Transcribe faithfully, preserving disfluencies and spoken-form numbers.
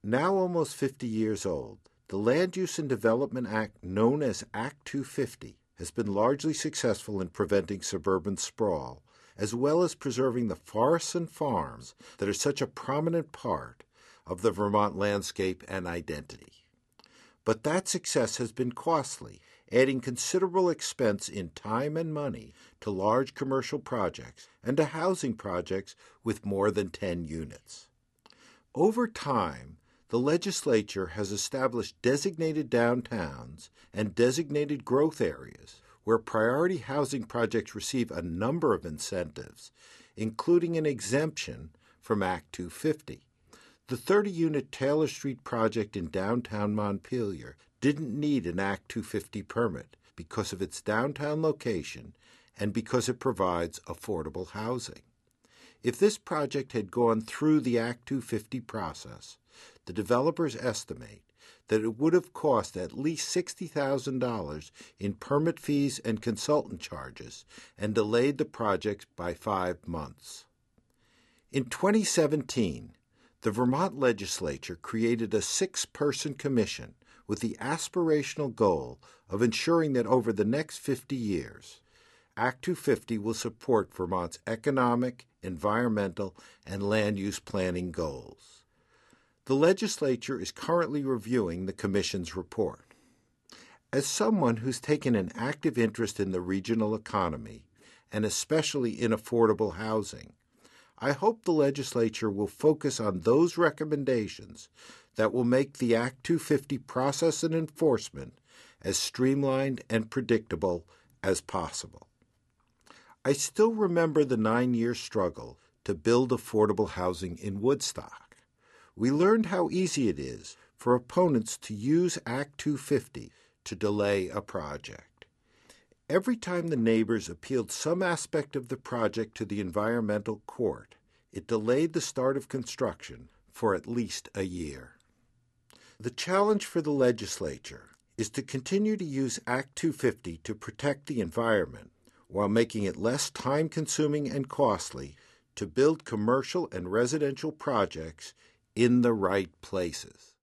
Now almost fifty years old, the Land Use and Development Act, known as Act two fifty, has been largely successful in preventing suburban sprawl, as well as preserving the forests and farms that are such a prominent part of the Vermont landscape and identity. But that success has been costly, adding considerable expense in time and money to large commercial projects and to housing projects with more than ten units. Over time, the legislature has established designated downtowns and designated growth areas where priority housing projects receive a number of incentives, including an exemption from Act two fifty. The thirty-unit Taylor Street project in downtown Montpelier didn't need an Act two fifty permit because of its downtown location and because it provides affordable housing. If this project had gone through the Act two fifty process, the developers estimate that it would have cost at least sixty thousand dollars in permit fees and consultant charges and delayed the project by five months. In twenty seventeen, the Vermont legislature created a six-person commission with the aspirational goal of ensuring that over the next fifty years, Act two fifty will support Vermont's economic, environmental, and land use planning goals. The legislature is currently reviewing the Commission's report. As someone who's taken an active interest in the regional economy, and especially in affordable housing, I hope the legislature will focus on those recommendations that will make the Act two fifty process and enforcement as streamlined and predictable as possible. I still remember the nine-year struggle to build affordable housing in Woodstock. We learned how easy it is for opponents to use Act two fifty to delay a project. Every time the neighbors appealed some aspect of the project to the environmental court, it delayed the start of construction for at least a year. The challenge for the legislature is to continue to use Act two fifty to protect the environment while making it less time-consuming and costly to build commercial and residential projects in the right places.